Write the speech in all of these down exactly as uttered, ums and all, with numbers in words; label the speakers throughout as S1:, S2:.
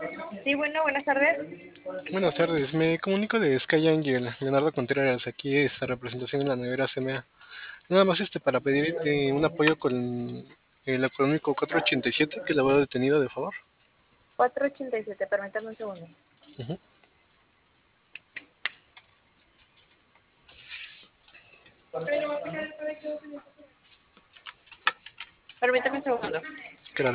S1: Sí, bueno, buenas tardes.
S2: Buenas tardes, me comunico de Sky Angel, Leonardo Contreras, aquí esta representación en la nevera C M A. Nada más este para pedir eh, un apoyo con el económico cuatrocientos ochenta y siete que la veo detenido, de favor.
S1: cuatrocientos ochenta y siete, permítame un segundo.
S2: Ujú.
S1: Permítame un segundo.
S2: Claro.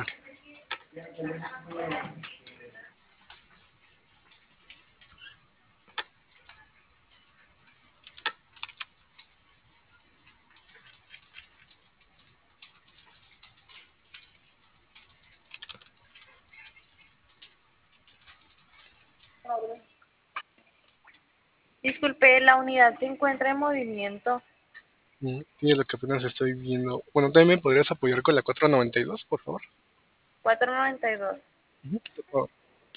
S1: Disculpe, la unidad se encuentra en movimiento.
S2: Mm, Sí, es lo que apenas estoy viendo. Bueno, también me podrías apoyar con la cuatrocientos noventa y dos, por favor.
S1: cuatrocientos noventa y dos.
S2: Ujú, por favor.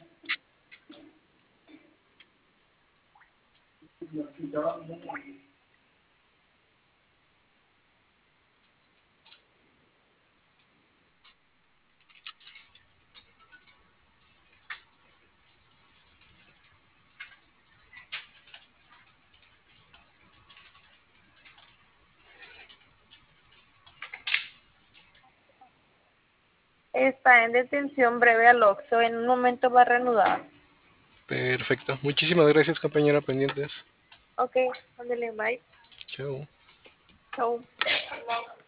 S1: Está en detención breve al Oxxo. En un momento va a reanudar.
S2: Perfecto. Muchísimas gracias, compañera, pendientes.
S1: Ok, ándale, bye.
S2: Chao.
S1: Chau.